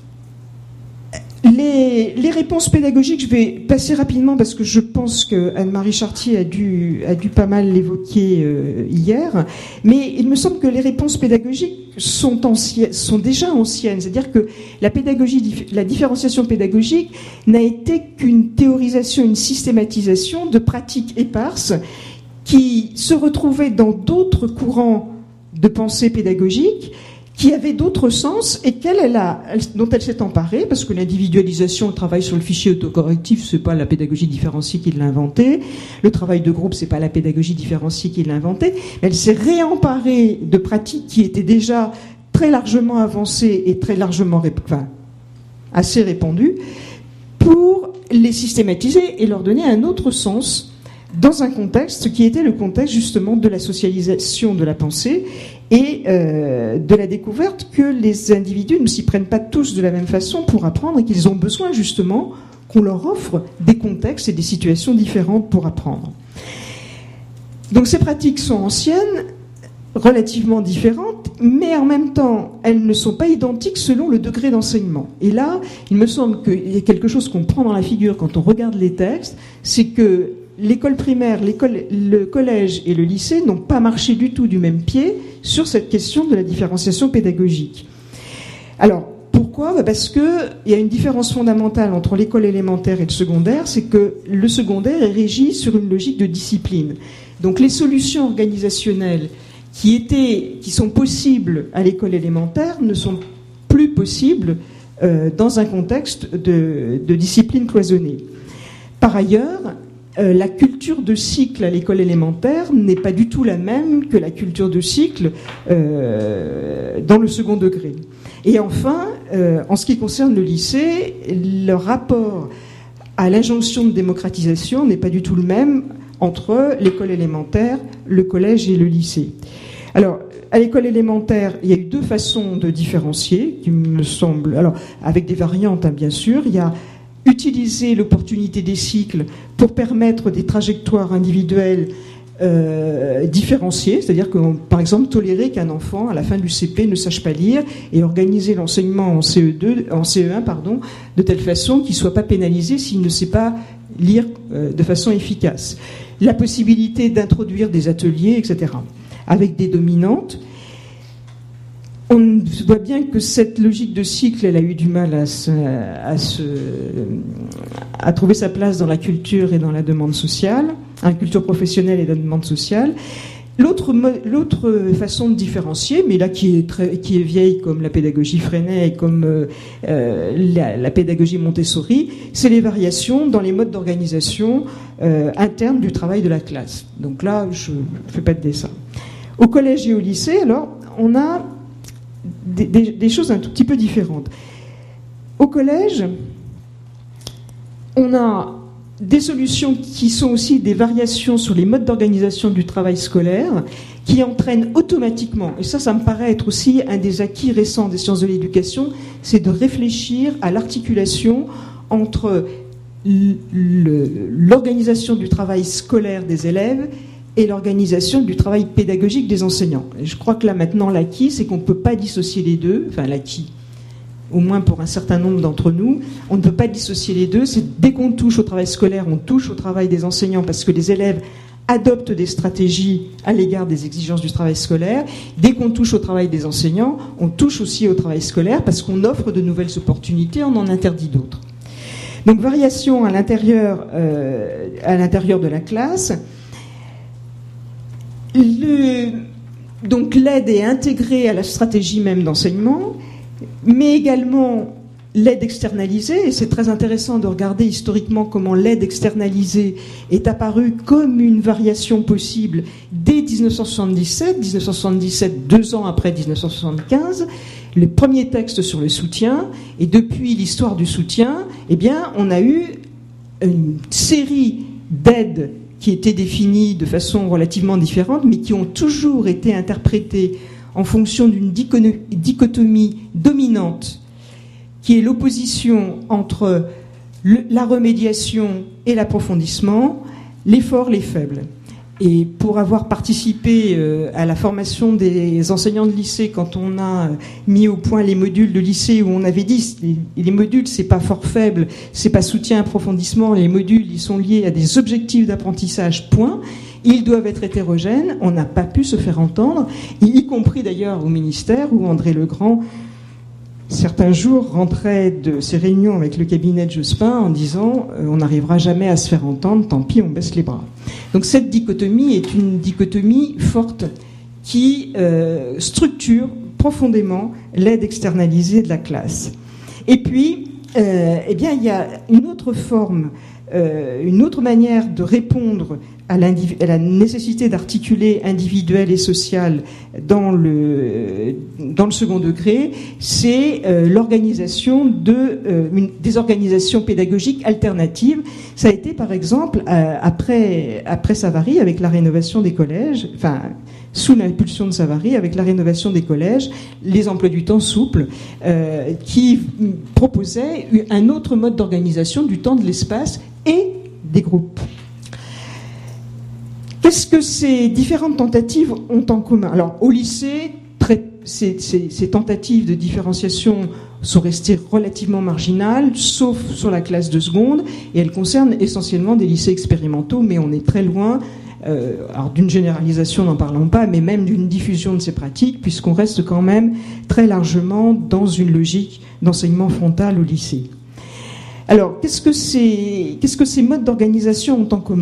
les, les réponses pédagogiques, je vais passer rapidement parce que je pense que Anne-Marie Chartier a dû, a dû pas mal l'évoquer euh, hier, mais il me semble que les réponses pédagogiques sont, anciennes, sont déjà anciennes, c'est-à-dire que la pédagogie, la différenciation pédagogique n'a été qu'une théorisation, une systématisation de pratiques éparses qui se retrouvaient dans d'autres courants de pensée pédagogique qui avait d'autres sens et qu'elle, elle a, elle, dont elle s'est emparée, parce que l'individualisation, le travail sur le fichier autocorrectif, c'est pas la pédagogie différenciée qui l'a inventé, le travail de groupe, c'est pas la pédagogie différenciée qui l'a inventé, elle s'est réemparée de pratiques qui étaient déjà très largement avancées et très largement, enfin, assez répandues, pour les systématiser et leur donner un autre sens dans un contexte qui était le contexte justement de la socialisation de la pensée et euh, de la découverte que les individus ne s'y prennent pas tous de la même façon pour apprendre et qu'ils ont besoin justement qu'on leur offre des contextes et des situations différentes pour apprendre. Donc ces pratiques sont anciennes, relativement différentes, mais en même temps, elles ne sont pas identiques selon le degré d'enseignement. Et là, il me semble qu'il y a quelque chose qu'on prend dans la figure quand on regarde les textes, c'est que l'école primaire, l'école, le collège et le lycée n'ont pas marché du tout du même pied sur cette question de la différenciation pédagogique. Alors, pourquoi ? Parce qu'il y a une différence fondamentale entre l'école élémentaire et le secondaire, c'est que le secondaire est régi sur une logique de discipline. Donc les solutions organisationnelles qui, étaient, qui sont possibles à l'école élémentaire ne sont plus possibles euh, dans un contexte de, de discipline cloisonnée. Par ailleurs, Euh, la culture de cycle à l'école élémentaire n'est pas du tout la même que la culture de cycle euh, dans le second degré. Et enfin, euh, en ce qui concerne le lycée, le rapport à l'injonction de démocratisation n'est pas du tout le même entre l'école élémentaire, le collège et le lycée. Alors, à l'école élémentaire, il y a eu deux façons de différencier, qui me semblent, alors avec des variantes, hein, bien sûr. Il y a utiliser l'opportunité des cycles pour permettre des trajectoires individuelles euh, différenciées, c'est-à-dire que, par exemple, tolérer qu'un enfant, à la fin du C P, ne sache pas lire et organiser l'enseignement en C E deux, en C E un, pardon, de telle façon qu'il ne soit pas pénalisé s'il ne sait pas lire euh, de façon efficace. La possibilité d'introduire des ateliers, et cetera, avec des dominantes. On voit bien que cette logique de cycle, elle a eu du mal à, se, à, se, à trouver sa place dans la culture et dans la demande sociale, la culture professionnelle et la demande sociale. L'autre, l'autre façon de différencier, mais là qui est, très, qui est vieille comme la pédagogie Freinet et comme euh, la, la pédagogie Montessori, c'est les variations dans les modes d'organisation euh, internes du travail de la classe. Donc là, je ne fais pas de dessin. Au collège et au lycée, alors, on a Des, des, des choses un tout petit peu différentes. Au collège, on a des solutions qui sont aussi des variations sur les modes d'organisation du travail scolaire qui entraînent automatiquement, et ça, ça me paraît être aussi un des acquis récents des sciences de l'éducation, c'est de réfléchir à l'articulation entre le, l'organisation du travail scolaire des élèves et l'organisation du travail pédagogique des enseignants. Et je crois que là, maintenant, l'acquis, c'est qu'on ne peut pas dissocier les deux, enfin l'acquis, au moins pour un certain nombre d'entre nous, on ne peut pas dissocier les deux. C'est dès qu'on touche au travail scolaire, on touche au travail des enseignants parce que les élèves adoptent des stratégies à l'égard des exigences du travail scolaire. Dès qu'on touche au travail des enseignants, on touche aussi au travail scolaire parce qu'on offre de nouvelles opportunités, on en interdit d'autres. Donc, variation à l'intérieur, euh, à l'intérieur de la classe. Le, donc l'aide est intégrée à la stratégie même d'enseignement, mais également l'aide externalisée, et c'est très intéressant de regarder historiquement comment l'aide externalisée est apparue comme une variation possible dès dix-neuf cent soixante-dix-sept, dix-neuf cent soixante-dix-sept, deux ans après dix-neuf cent soixante-quinze, le premier texte sur le soutien, et depuis l'histoire du soutien, eh bien, on a eu une série d'aides qui étaient définies de façon relativement différente, mais qui ont toujours été interprétées en fonction d'une dichotomie dominante, qui est l'opposition entre le, la remédiation et l'approfondissement, les forts, les faibles. Et pour avoir participé euh, à la formation des enseignants de lycée, quand on a mis au point les modules de lycée où on avait dit les, les modules c'est pas fort faible, c'est pas soutien approfondissement, les modules ils sont liés à des objectifs d'apprentissage, point. Ils doivent être hétérogènes, on n'a pas pu se faire entendre, y compris d'ailleurs au ministère où André Legrand, certains jours, rentrait de ses réunions avec le cabinet de Jospin en disant euh, on n'arrivera jamais à se faire entendre, tant pis, on baisse les bras. Donc cette dichotomie est une dichotomie forte qui euh, structure profondément l'aide externalisée de la classe. Et puis, euh, eh bien, il y a une autre forme, euh, une autre manière de répondre à, à la nécessité d'articuler individuel et social dans le, dans le second degré, c'est euh, l'organisation de, euh, une, des organisations pédagogiques alternatives. Ça a été, par exemple, euh, après, après Savary, avec la rénovation des collèges, enfin, sous l'impulsion de Savary, avec la rénovation des collèges, les emplois du temps souples, euh, qui proposaient un autre mode d'organisation du temps, de l'espace et des groupes. Qu'est-ce que ces différentes tentatives ont en commun ? Alors, au lycée, très, ces, ces, ces tentatives de différenciation sont restées relativement marginales, sauf sur la classe de seconde, et elles concernent essentiellement des lycées expérimentaux, mais on est très loin, euh, alors d'une généralisation, n'en parlons pas, mais même d'une diffusion de ces pratiques, puisqu'on reste quand même très largement dans une logique d'enseignement frontal au lycée. Alors, qu'est-ce que ces, qu'est-ce que ces modes d'organisation ont en commun ?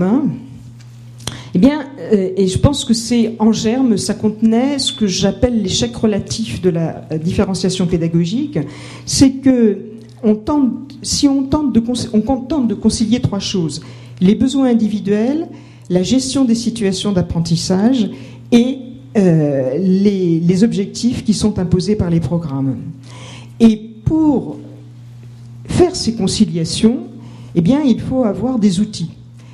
Eh bien, euh, et je pense que c'est en germe, ça contenait ce que j'appelle l'échec relatif de la différenciation pédagogique, c'est que on tente, si on tente de, on tente de concilier trois choses: les besoins individuels, la gestion des situations d'apprentissage et euh, les, les objectifs qui sont imposés par les programmes. Et pour faire ces conciliations, eh bien, il faut avoir des outils.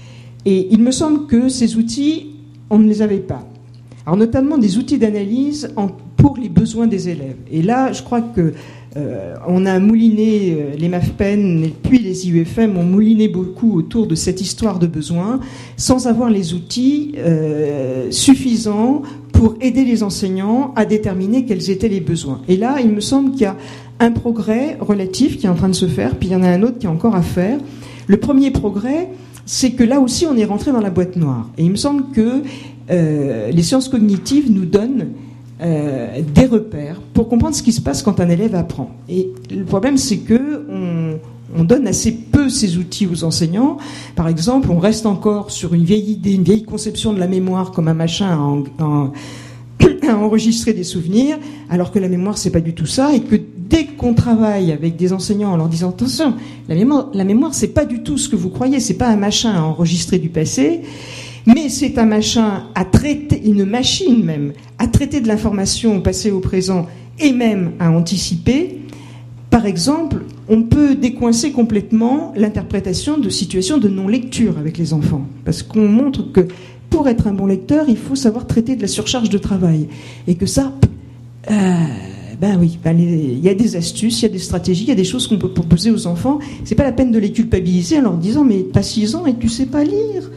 Et il me semble que ces outils, on ne les avait pas. Alors notamment des outils d'analyse en, pour les besoins des élèves. Et là, je crois que euh, on a mouliné, euh, les MAFPEN et puis les I U F M ont mouliné beaucoup autour de cette histoire de besoins, sans avoir les outils euh, suffisants pour aider les enseignants à déterminer quels étaient les besoins. Et là, il me semble qu'il y a un progrès relatif qui est en train de se faire, puis il y en a un autre qui est encore à faire. Le premier progrès, c'est que là aussi, on est rentré dans la boîte noire. Et il me semble que euh, les sciences cognitives nous donnent euh, des repères pour comprendre ce qui se passe quand un élève apprend. Et le problème, c'est que on, on donne assez peu ces outils aux enseignants. Par exemple, on reste encore sur une vieille idée, une vieille conception de la mémoire comme un machin à, en, en, à enregistrer des souvenirs, alors que la mémoire, c'est pas du tout ça, et que dès qu'on travaille avec des enseignants en leur disant attention, la mémoire, la mémoire, c'est pas du tout ce que vous croyez, c'est pas un machin à enregistrer du passé, mais c'est un machin à traiter, une machine même, à traiter de l'information au passé, au présent, et même à anticiper. Par exemple, on peut décoincer complètement l'interprétation de situations de non-lecture avec les enfants, parce qu'on montre que pour être un bon lecteur, il faut savoir traiter de la surcharge de travail, et que ça, euh, ben oui, ben les, il y a des astuces, il y a des stratégies, il y a des choses qu'on peut proposer aux enfants. C'est pas la peine de les culpabiliser en leur disant mais t'as six ans et tu sais pas lire.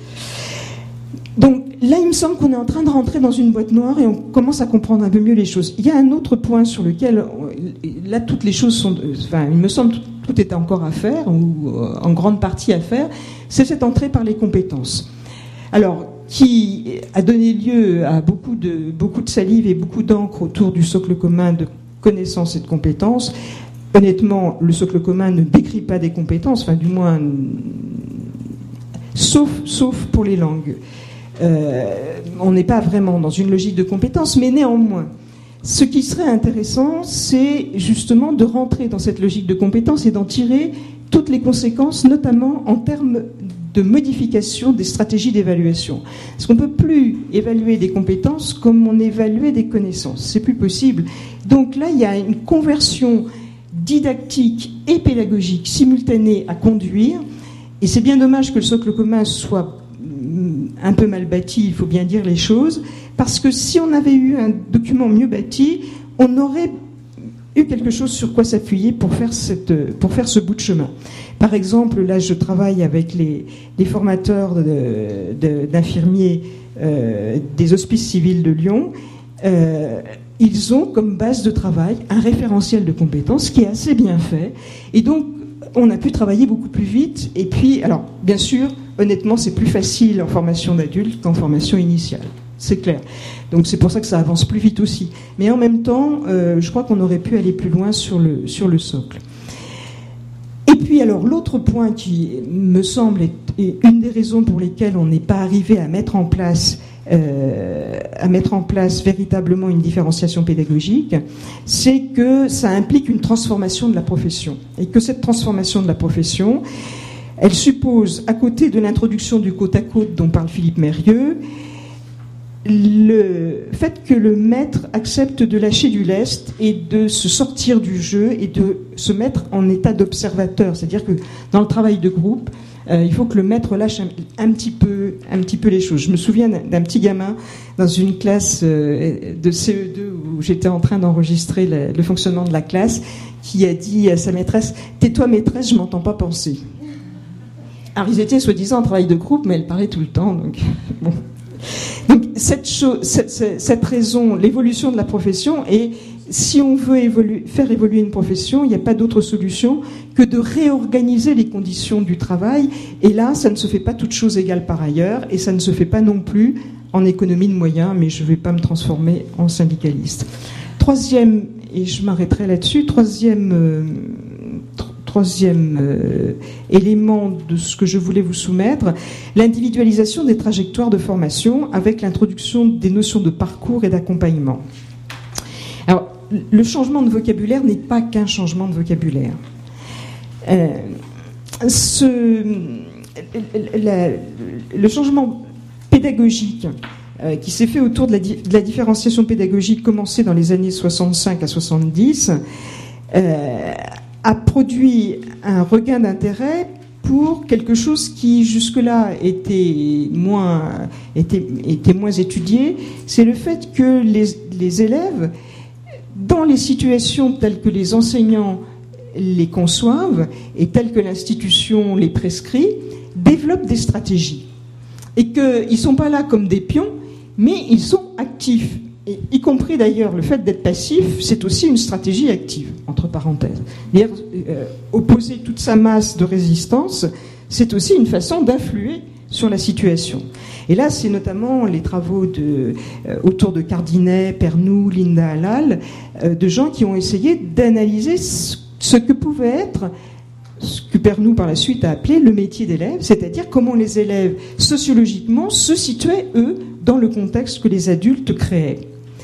Donc là, il me semble qu'on est en train de rentrer dans une boîte noire et on commence à comprendre un peu mieux les choses. Il y a un autre point sur lequel, là, toutes les choses sont, enfin, il me semble tout, tout est encore à faire ou en grande partie à faire, c'est cette entrée par les compétences. Alors, qui a donné lieu à beaucoup de, beaucoup de salive et beaucoup d'encre autour du socle commun de connaissances et de compétences. Honnêtement, le socle commun ne décrit pas des compétences, enfin du moins, sauf, sauf pour les langues. Euh, on n'est pas vraiment dans une logique de compétences, mais néanmoins, ce qui serait intéressant, c'est justement de rentrer dans cette logique de compétences et d'en tirer toutes les conséquences, notamment en termes de modification des stratégies d'évaluation. Parce qu'on ne peut plus évaluer des compétences comme on évaluait des connaissances. C'est plus possible. Donc là, il y a une conversion didactique et pédagogique simultanée à conduire. Et c'est bien dommage que le socle commun soit un peu mal bâti, il faut bien dire les choses, parce que si on avait eu un document mieux bâti, on aurait eu quelque chose sur quoi s'appuyer pour faire, cette, pour faire ce bout de chemin. Par exemple, là, je travaille avec les, les formateurs de, de, d'infirmiers euh, des hospices civils de Lyon. Euh, ils ont comme base de travail un référentiel de compétences qui est assez bien fait. Et donc, on a pu travailler beaucoup plus vite. Et puis, alors, bien sûr, honnêtement, c'est plus facile en formation d'adulte qu'en formation initiale. C'est clair. Donc, c'est pour ça que ça avance plus vite aussi. Mais en même temps, euh, je crois qu'on aurait pu aller plus loin sur le, sur le socle. Et puis, alors, l'autre point qui me semble est, est une des raisons pour lesquelles on n'est pas arrivé à mettre en place Euh, à mettre en place véritablement une différenciation pédagogique, c'est que ça implique une transformation de la profession. Et que cette transformation de la profession, elle suppose, à côté de l'introduction du côte à côte dont parle Philippe Mérieux, le fait que le maître accepte de lâcher du lest et de se sortir du jeu et de se mettre en état d'observateur. C'est-à-dire que dans le travail de groupe, Euh, il faut que le maître lâche un, un, petit peu, un petit peu les choses. Je me souviens d'un, d'un petit gamin dans une classe euh, de C E deux où j'étais en train d'enregistrer le, le fonctionnement de la classe, qui a dit à sa maîtresse « Tais-toi maîtresse, je m'entends pas penser ». Alors ils étaient soi-disant en travail de groupe, mais elle parlait tout le temps. Donc, bon. donc cette, chose, cette, cette raison, l'évolution de la profession, et si on veut évoluer, faire évoluer une profession, il n'y a pas d'autre solution que de réorganiser les conditions du travail. Et là, ça ne se fait pas toutes choses égales par ailleurs, et ça ne se fait pas non plus en économie de moyens, mais je ne vais pas me transformer en syndicaliste. Troisième, et je m'arrêterai là-dessus, troisième, euh, tr- troisième euh, élément de ce que je voulais vous soumettre, l'individualisation des trajectoires de formation avec l'introduction des notions de parcours et d'accompagnement. Alors, le changement de vocabulaire n'est pas qu'un changement de vocabulaire. Euh, ce, la, le changement pédagogique euh, qui s'est fait autour de la, de la différenciation pédagogique commencée dans les années soixante-cinq à soixante-dix euh, a produit un regain d'intérêt pour quelque chose qui jusque-là était moins, était, était moins étudié, c'est le fait que les, les élèves, dans les situations telles que les enseignants les conçoivent et telles que l'institution les prescrit, développent des stratégies. Et qu'ils ne sont pas là comme des pions, mais ils sont actifs. Et y compris d'ailleurs le fait d'être passif, c'est aussi une stratégie active, entre parenthèses. C'est-à-dire, euh, opposer toute sa masse de résistance, c'est aussi une façon d'influer sur la situation. Et là, c'est notamment les travaux de, euh, autour de Cardinet, Pernoud, Linda Halal, euh, de gens qui ont essayé d'analyser ce, ce que pouvait être, ce que Pernoud par la suite a appelé le métier d'élève, c'est-à-dire comment les élèves, sociologiquement, se situaient, eux, dans le contexte que les adultes créaient.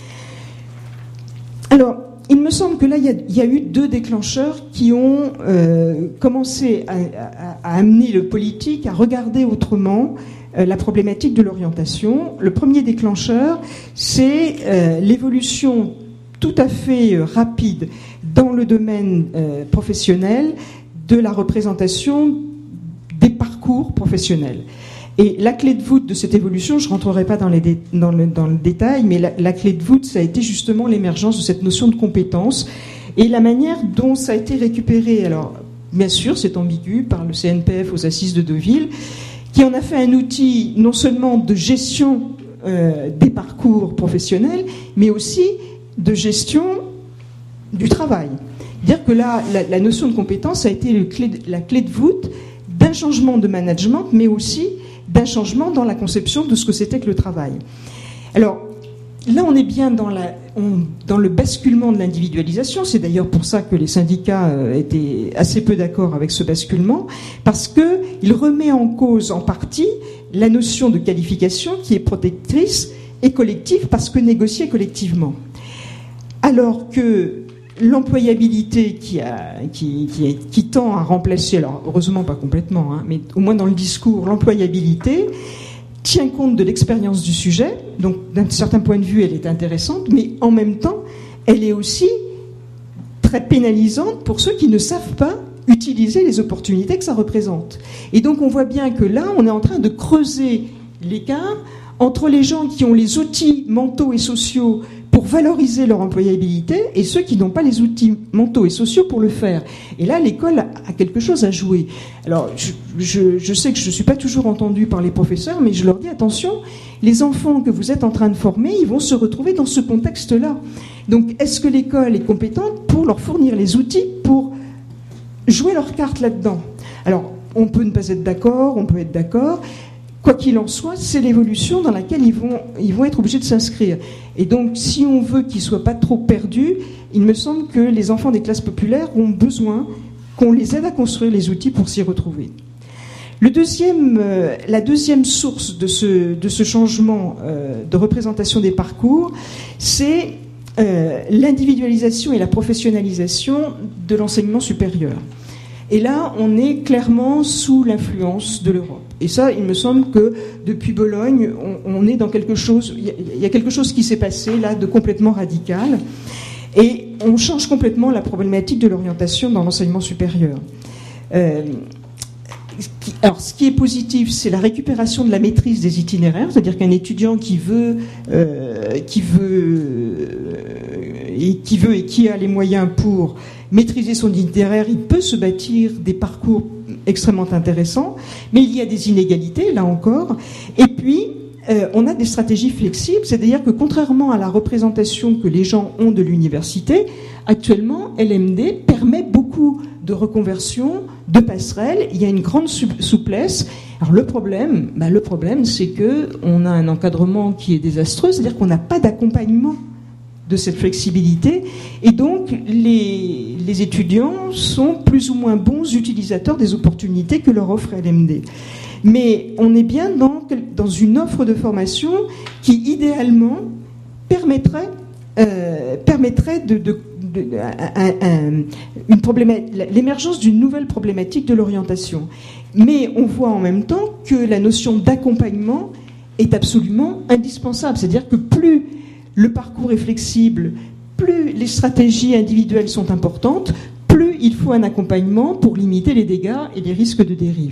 Alors, il me semble que là, il y a, il y a eu deux déclencheurs qui ont euh, commencé à, à, à amener le politique à regarder autrement euh, la problématique de l'orientation. Le premier déclencheur, c'est euh, l'évolution tout à fait euh, rapide dans le domaine euh, professionnel de la représentation des parcours professionnels. Et la clé de voûte de cette évolution, je ne rentrerai pas dans, les dé, dans, le, dans le détail, mais la, la clé de voûte, ça a été justement l'émergence de cette notion de compétence et la manière dont ça a été récupéré. Alors, bien sûr, c'est ambigu par le C N P F aux Assises de Deauville, qui en a fait un outil non seulement de gestion euh, des parcours professionnels, mais aussi de gestion du travail. C'est-à-dire que là, la, la notion de compétence a été le clé de, la clé de voûte d'un changement de management, mais aussi d'un changement dans la conception de ce que c'était que le travail. Alors, là, on est bien dans, la, on, dans le basculement de l'individualisation. C'est d'ailleurs pour ça que les syndicats euh, étaient assez peu d'accord avec ce basculement, parce qu'il remet en cause, en partie, la notion de qualification qui est protectrice et collective, parce que négociée collectivement. Alors que l'employabilité qui, a, qui, qui, est, qui tend à remplacer, alors heureusement pas complètement, hein, mais au moins dans le discours, l'employabilité tient compte de l'expérience du sujet, donc d'un certain point de vue elle est intéressante, mais en même temps elle est aussi très pénalisante pour ceux qui ne savent pas utiliser les opportunités que ça représente. Et donc on voit bien que là on est en train de creuser l'écart entre les gens qui ont les outils mentaux et sociaux pour valoriser leur employabilité et ceux qui n'ont pas les outils mentaux et sociaux pour le faire. Et là, l'école a quelque chose à jouer. Alors, je, je, je sais que je ne suis pas toujours entendue par les professeurs, mais je leur dis attention, les enfants que vous êtes en train de former, ils vont se retrouver dans ce contexte-là. Donc, est-ce que l'école est compétente pour leur fournir les outils pour jouer leur carte là-dedans? Alors, on peut ne pas être d'accord, on peut être d'accord. Quoi qu'il en soit, c'est l'évolution dans laquelle ils vont, ils vont être obligés de s'inscrire. Et donc, si on veut qu'ils ne soient pas trop perdus, il me semble que les enfants des classes populaires ont besoin qu'on les aide à construire les outils pour s'y retrouver. Le deuxième, euh, la deuxième source de ce, de ce changement euh, de représentation des parcours, c'est euh, l'individualisation et la professionnalisation de l'enseignement supérieur. Et là, on est clairement sous l'influence de l'Europe. Et ça, il me semble que depuis Bologne, on, on est dans quelque chose, il y a quelque chose qui s'est passé là de complètement radical. Et on change complètement la problématique de l'orientation dans l'enseignement supérieur. Euh, alors, ce qui est positif, c'est la récupération de la maîtrise des itinéraires, c'est-à-dire qu'un étudiant qui veut, euh, qui veut, euh, et qui veut et qui a les moyens pour maîtriser son itinéraire, il peut se bâtir des parcours extrêmement intéressants, mais il y a des inégalités, là encore. Et puis, euh, on a des stratégies flexibles, c'est-à-dire que contrairement à la représentation que les gens ont de l'université, actuellement, L M D permet beaucoup de reconversion, de passerelles, il y a une grande souplesse. Alors le problème, bah le problème, c'est que on a un encadrement qui est désastreux, c'est-à-dire qu'on n'a pas d'accompagnement de cette flexibilité, et donc les, les étudiants sont plus ou moins bons utilisateurs des opportunités que leur offre L M D. Mais on est bien dans, dans une offre de formation qui, idéalement, permettrait, euh, permettrait de, de, de, de un, un, une problématique, l'émergence d'une nouvelle problématique de l'orientation. Mais on voit en même temps que la notion d'accompagnement est absolument indispensable. C'est-à-dire que plus le parcours est flexible, plus les stratégies individuelles sont importantes, plus il faut un accompagnement pour limiter les dégâts et les risques de dérive.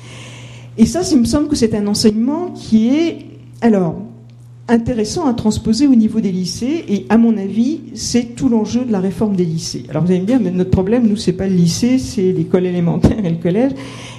Et ça, il me semble que c'est un enseignement qui est, alors, intéressant à transposer au niveau des lycées, et à mon avis, c'est tout l'enjeu de la réforme des lycées. Alors vous allez me dire, mais notre problème, nous, c'est pas le lycée, c'est l'école élémentaire et le collège.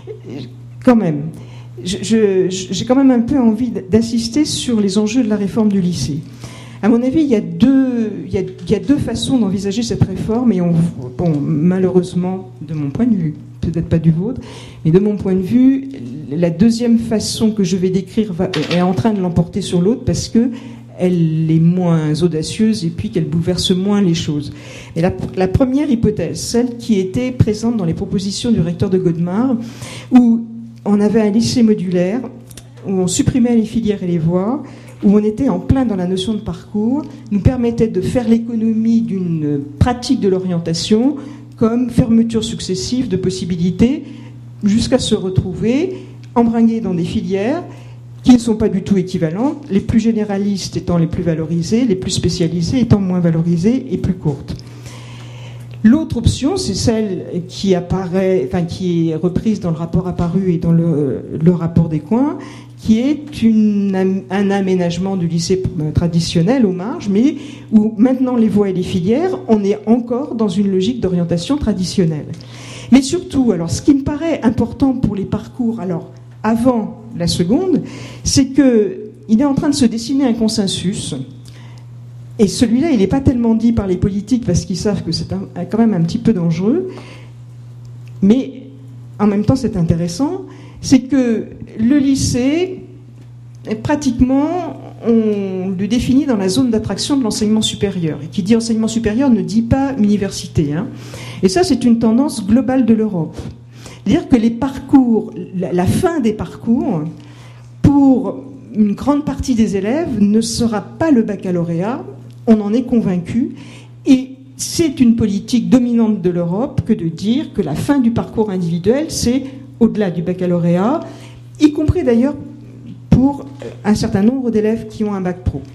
Quand même, je, je, j'ai quand même un peu envie d'insister sur les enjeux de la réforme du lycée. À mon avis, il y a deux, il y a, il y a deux façons d'envisager cette réforme, et on, bon, malheureusement, de mon point de vue, peut-être pas du vôtre, mais de mon point de vue, la deuxième façon que je vais décrire va, est en train de l'emporter sur l'autre parce que elle est moins audacieuse et puis qu'elle bouleverse moins les choses. Et la, la première hypothèse, celle qui était présente dans les propositions du recteur de Godemar, où on avait un lycée modulaire, où on supprimait les filières et les voies, où on était en plein dans la notion de parcours, nous permettait de faire l'économie d'une pratique de l'orientation comme fermeture successive de possibilités jusqu'à se retrouver embringués dans des filières qui ne sont pas du tout équivalentes, les plus généralistes étant les plus valorisées, les plus spécialisées étant moins valorisées et plus courtes. L'autre option, c'est celle qui apparaît, enfin qui est reprise dans le rapport apparu et dans le, le rapport des coins, qui est une, un aménagement du lycée traditionnel aux marges, mais où maintenant les voies et les filières, on est encore dans une logique d'orientation traditionnelle. Mais surtout, alors ce qui me paraît important pour les parcours, alors avant la seconde, c'est qu'il est en train de se dessiner un consensus. Et celui-là, il n'est pas tellement dit par les politiques parce qu'ils savent que c'est un, quand même un petit peu dangereux, mais en même temps c'est intéressant, c'est que le lycée, pratiquement, on le définit dans la zone d'attraction de l'enseignement supérieur. Et qui dit enseignement supérieur ne dit pas université. Hein. Et ça, c'est une tendance globale de l'Europe. C'est-à-dire que les parcours, la, la fin des parcours, pour une grande partie des élèves, ne sera pas le baccalauréat, on en est convaincu, et c'est une politique dominante de l'Europe que de dire que la fin du parcours individuel, c'est au-delà du baccalauréat, y compris d'ailleurs pour un certain nombre d'élèves qui ont un bac pro.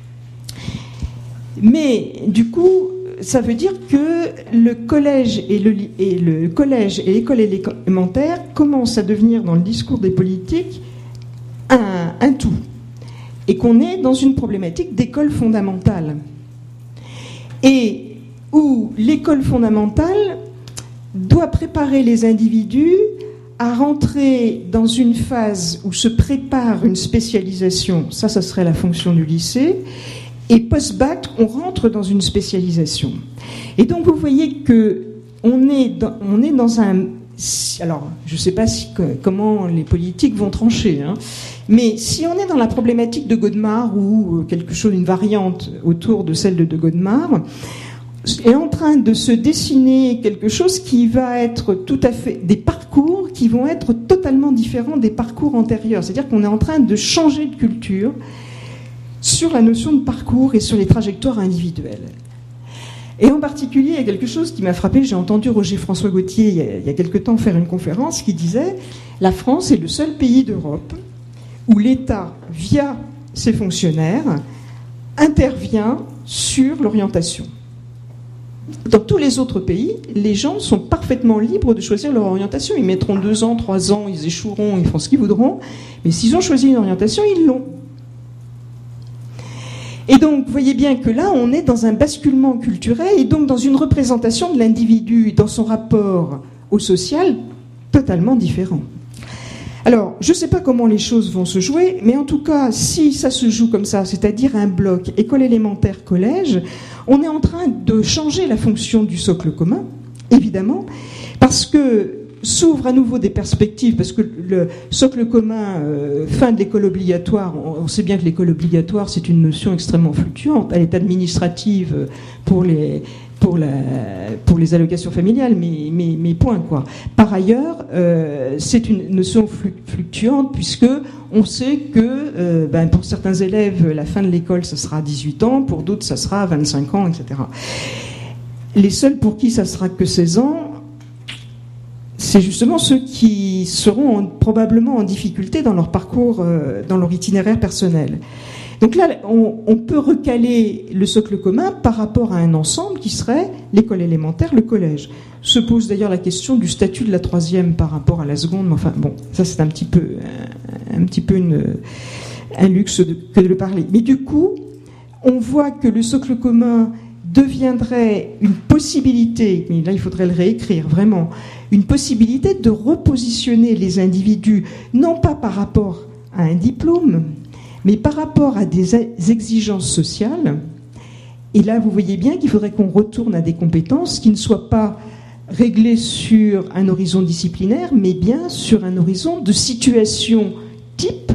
Mais du coup, ça veut dire que le collège et le, et le collège et l'école élémentaire commencent à devenir dans le discours des politiques un, un tout, et qu'on est dans une problématique d'école fondamentale, et où l'école fondamentale doit préparer les individus à rentrer dans une phase où se prépare une spécialisation. Ça, ça serait la fonction du lycée. Et post-bac, on rentre dans une spécialisation. Et donc, vous voyez que on est dans, on est dans un... Alors, je ne sais pas si, comment les politiques vont trancher, hein, mais si on est dans la problématique de Godemar ou quelque chose, une variante autour de celle de, de Godemar, est en train de se dessiner quelque chose qui va être tout à fait... des parcours qui vont être totalement différents des parcours antérieurs. C'est-à-dire qu'on est en train de changer de culture sur la notion de parcours et sur les trajectoires individuelles. Et en particulier, il y a quelque chose qui m'a frappé. J'ai entendu Roger François Gauthier, il y a, il y a quelque temps, faire une conférence qui disait « La France est le seul pays d'Europe où l'État, via ses fonctionnaires, intervient sur l'orientation. Dans tous les autres pays, les gens sont parfaitement libres de choisir leur orientation. Ils mettront deux ans, trois ans, ils échoueront, ils font ce qu'ils voudront. Mais s'ils ont choisi une orientation, ils l'ont. Et donc, vous voyez bien que là, on est dans un basculement culturel et donc dans une représentation de l'individu dans son rapport au social totalement différent. Alors, je ne sais pas comment les choses vont se jouer, mais en tout cas, si ça se joue comme ça, c'est-à-dire un bloc école élémentaire, collège, on est en train de changer la fonction du socle commun, évidemment, parce que s'ouvrent à nouveau des perspectives, parce que le socle commun, euh, fin de l'école obligatoire, on, on sait bien que l'école obligatoire, c'est une notion extrêmement fluctuante. Elle est administrative pour les, pour la, pour les allocations familiales, mais, mais, mais point, quoi. Par ailleurs, euh, c'est une notion fluctuante, puisque on sait que euh, ben, pour certains élèves, la fin de l'école, ça sera à dix-huit ans, pour d'autres, ça sera à vingt-cinq ans, et cetera. Les seuls pour qui ça sera que seize ans, c'est justement ceux qui seront en, probablement en difficulté dans leur parcours, euh, dans leur itinéraire personnel. Donc là, on, on peut recaler le socle commun par rapport à un ensemble qui serait l'école élémentaire, le collège. Se pose d'ailleurs la question du statut de la troisième par rapport à la seconde, mais enfin bon, ça c'est un petit peu, un, un petit peu une, un luxe de, que de le parler. Mais du coup, on voit que le socle commun deviendrait une possibilité, mais là il faudrait le réécrire vraiment, une possibilité de repositionner les individus, non pas par rapport à un diplôme, mais par rapport à des exigences sociales. Et là, vous voyez bien qu'il faudrait qu'on retourne à des compétences qui ne soient pas réglées sur un horizon disciplinaire, mais bien sur un horizon de situation type,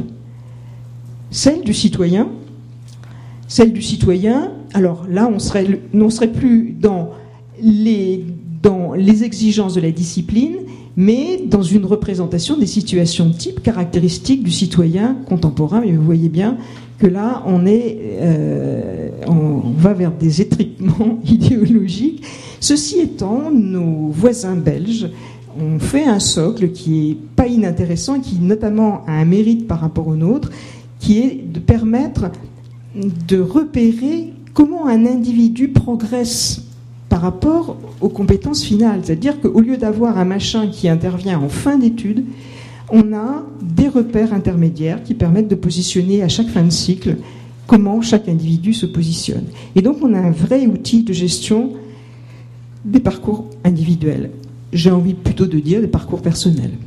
celle du citoyen. Celle du citoyen, alors là, on serait, on serait plus dans les, dans les exigences de la discipline, mais dans une représentation des situations types caractéristiques du citoyen contemporain. Et vous voyez bien que là, on, est, euh, on va vers des étripements idéologiques. Ceci étant, nos voisins belges ont fait un socle qui est pas inintéressant, qui notamment a un mérite par rapport au nôtre, qui est de permettre de repérer comment un individu progresse par rapport aux compétences finales. C'est-à-dire qu'au lieu d'avoir un machin qui intervient en fin d'études, on a des repères intermédiaires qui permettent de positionner à chaque fin de cycle comment chaque individu se positionne. Et donc on a un vrai outil de gestion des parcours individuels. J'ai envie plutôt de dire des parcours personnels.